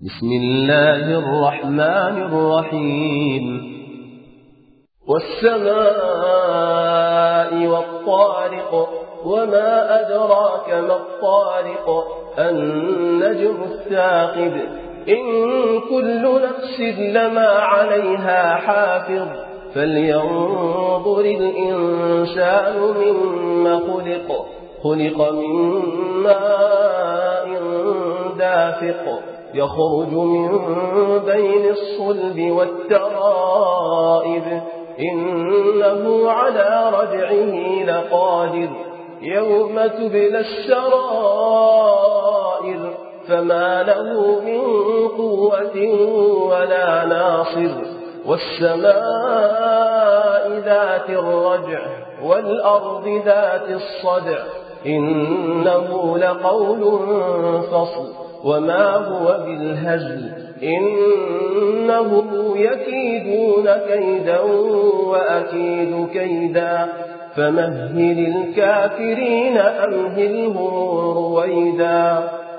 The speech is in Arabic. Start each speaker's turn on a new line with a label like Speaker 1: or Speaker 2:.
Speaker 1: بسم الله الرحمن الرحيم والسماء والطارق وما أدراك ما الطارق النجم الثاقب إن كل نفس لما عليها حافظ فلينظر الإنسان مما خلق من ماء دافق يخرج من بين الصلب والترائب إنه على رجعه لقادر يوم تبلى السرائر فما له من قوة ولا ناصر والسماء ذات الرجع والأرض ذات الصدع إنه لقول فصل وما هو بالهزل إنهم يكيدون كيدا وأكيد كيدا فمهل الكافرين أمهلهم رويدا